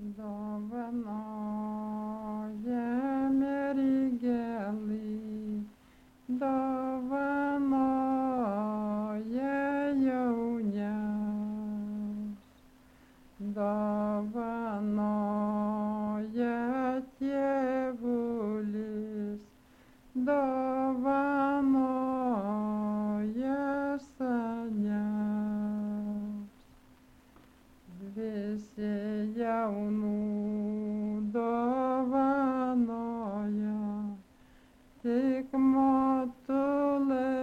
Dovanoja mergelį, dovanoja jauniams, dovanoja tėvulis, dovanoja seniams. Visi jaunų dovanoja, tik motulė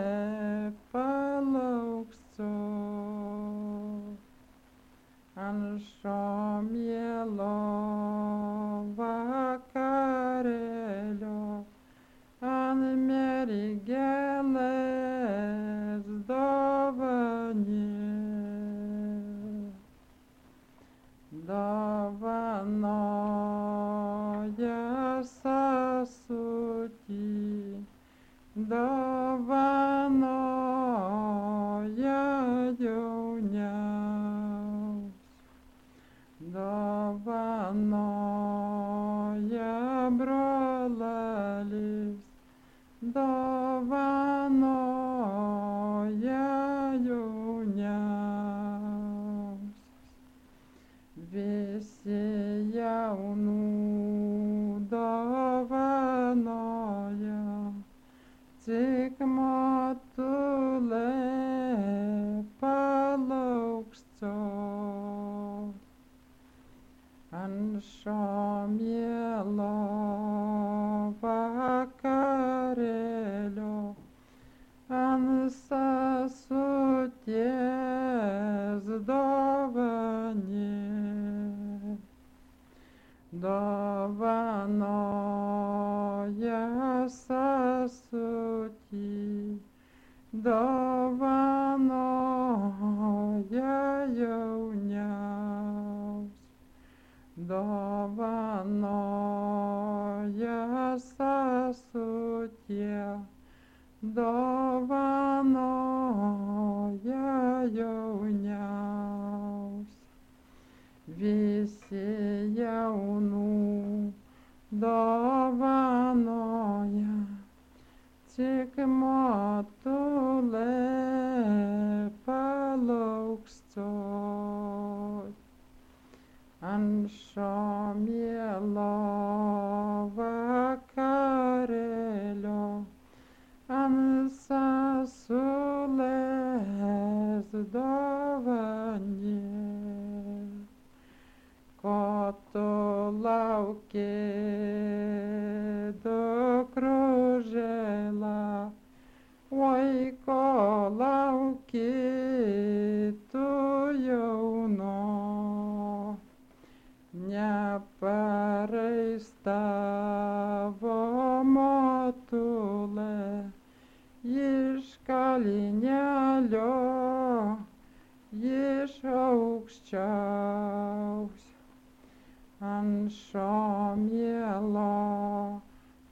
palauksiu. Ant šio mielo vakarėlio, ant mergelės dovanėlės. Dovanoja sesutį, dovanoja jauniams, dovanoja brolelis, dovanoja jauniams. Visi jaunų dovanoja, tik motulė palauksiu. Ant šio mielo vakarėlio, ant sesutės dovanėlės. Dovanoja sesutį, dovanoja jauniams, dovanoja sesutie, dovanoja jauniams. Visi jaunų dovanoja, tik motulė palauksiu. Ant šio mielo vakarėlio, ant sesulės dovanėlės. Ko tu lauki, dukružėla, oi ko lauki tu jauno, nepareis tavo motulė iš kalnelio, iš aukščiaus. Ant šio mielo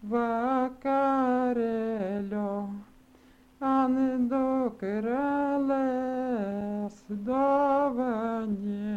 vakarėlio, ant dukrelės dovanėlės.